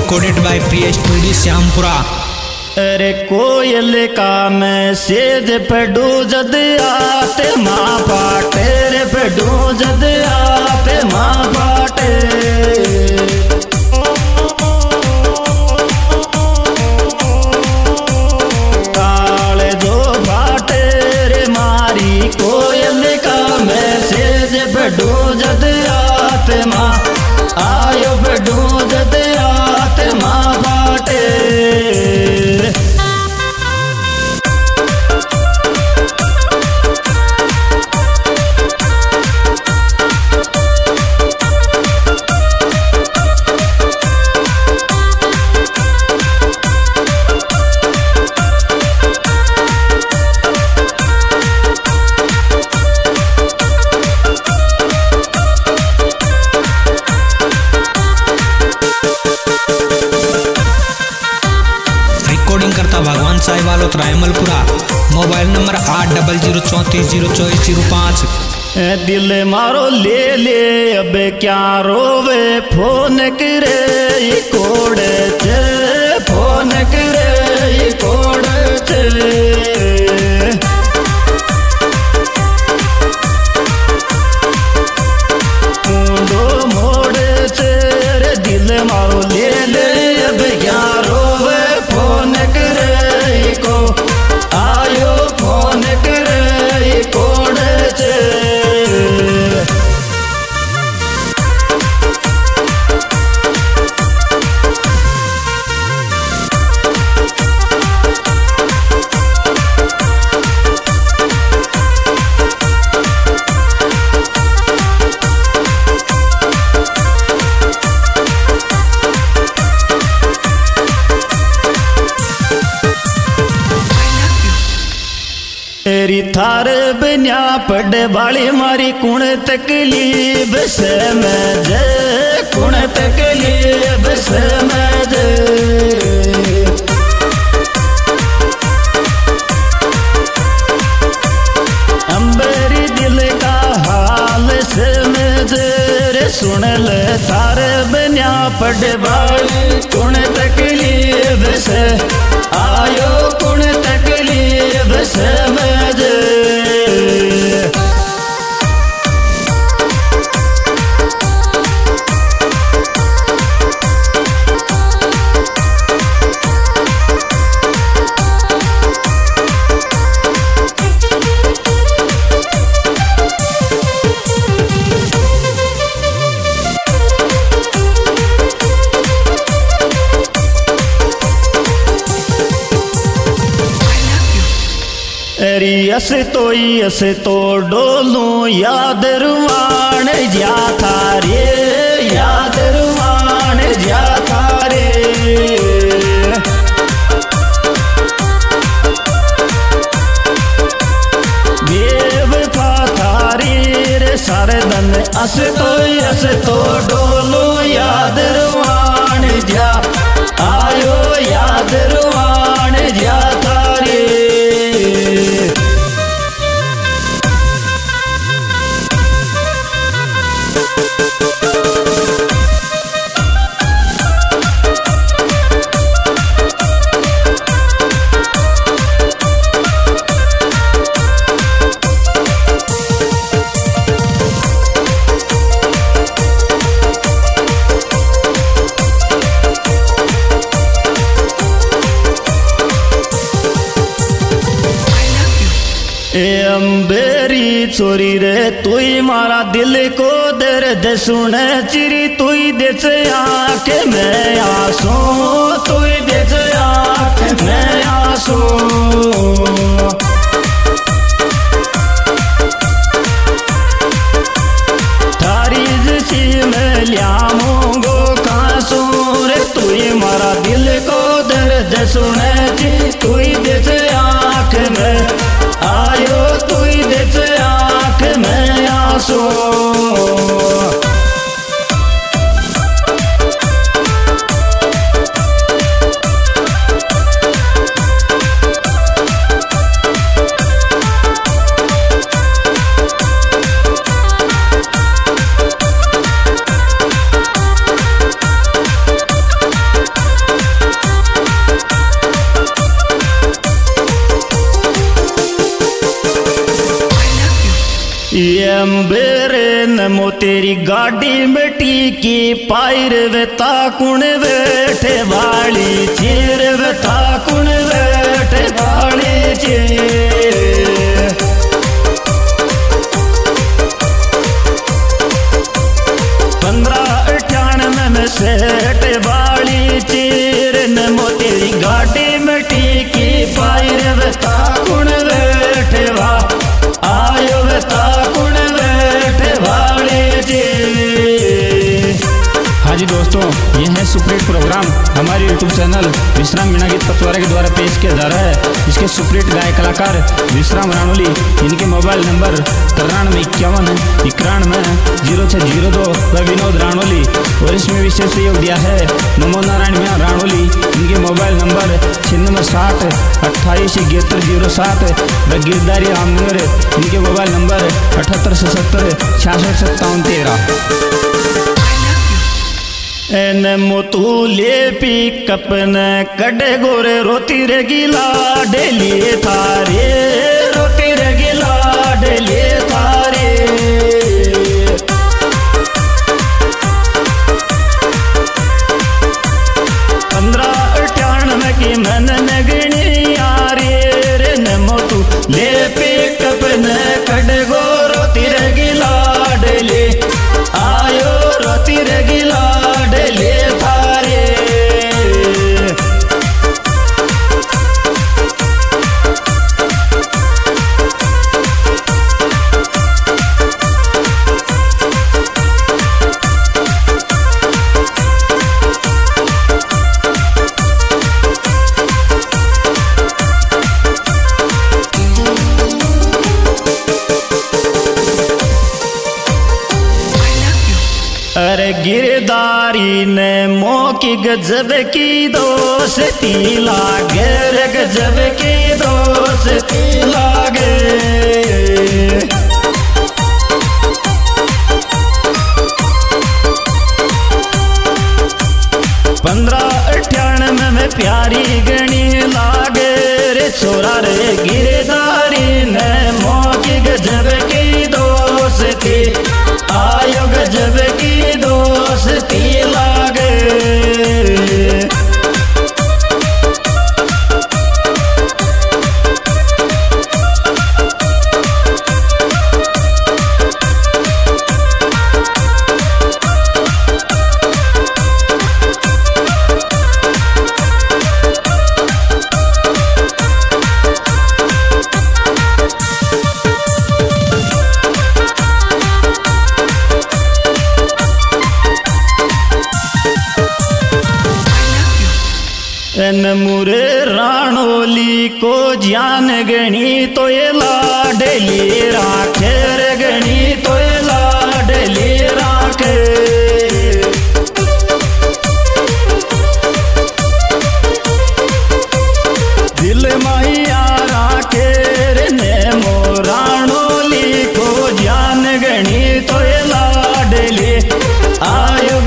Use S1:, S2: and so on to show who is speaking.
S1: Recorded by Priya studio Shyampura.
S2: अरे कोयल का मैसेज पे डूजद आते माँ पाटे रे पे डूजद आते माँ पाटे। काले जो बाटे रे मारी कोयल का मैसेज पे डूजद आते माँ आयो पे डूजद आते माँ पाटे।
S1: करता भगवान साहिब वालों रायमलपुरा। Mobile number 8034302405।
S2: दिल मारो ले ले अब क्या रोवे फोन करे ये कोड़े चे फोन करे ये कोड़े चे। मुंडो मोड़े चे रे दिल मारो ले ले अब क्या रोवे फोन करे को आयो फोन करे कोड़े चे। तेरी थार बिना पड़े वाली मारी कुण तकलीफ से मैं जे कुण तकलीफ से मैं जे। अंबेरी दिल का हाल से मैं जे रे सुन ले थार बिना पड़े वाली कुण तकलीफ से आयो कुण तकलीफ से मैं जे। यस तो डोलू याद रुवान जा थारे याद रुवान जा थारे। बेवफा थारी रे सरदन यस तो डोलू याद रुवान जा आयो याद रुवान जा थारे। अंबेरी चोरी रे तुई मारा दिल को दर्द सुने चिरी तुई देच आँख में आंसू तुई देच आँख में आंसू। थारी जैसी में लियामूंगो कांसू रे तुई मारा दिल को दर्द सुने चिरी तुई देच आँख में आयो तुई देच आँख में आंसू। लंबे रे नमो तेरी गाड़ी में टीकी पायर वे ताकुण बैठे वाली चीर वे ताकुण बैठे वाली चीर 1598 में सेठ वाली चीर नमो तेरी गाड़ी में टीकी पायर वे ताकुण बैठे वा आयो वे ताकुण बैठे वाली चीर। हाँ जी दोस्तों, यह है सुपरहिट प्रोग्राम हमारे यूट्यूब चैनल विश्राम मीणा गीत पचवारा के द्वारा पेश किया जा रहा है। इसके सुपरहिट गायक कलाकार विश्राम राणोली, इनके मोबाइल नंबर 9351910602 व विनोद राणोली। और इसमें विशेष सहयोग दिया है नमो नारायण मीणा राणोली, इनके मोबाइल नंबर 60 28 7107 व गिरधारी रामनगर, इनके मोबाइल नंबर 78 77 66 57 13। नमो तू ले पिकअप न कड़े गोरे रोती रे गिला डेली थारे रोती रे गिला डेली थारे। 1598 की मन नगणी यारे रे नमो तू ले पिकअप न कड़े गो रोती रे गिला डेली आयो रोती रे गिला डेली थारे। अरे गिरदारी ने मोकी गजब की दोस्ती लागे रे गजब की दोस्ती लागे। 1598 में प्यारी गणी लागे रे छोरा रे गिरदारी ने मोकी गजब की दोस्ती आयो गजब की दोस्ती लागे। मुरे राणोली को जान गणी तो ये लाडली राखे रे गणी तो ये लाडली राखे। दिल माया राखे रे ने मो राणोली को जान गणी तो ये लाडली आयो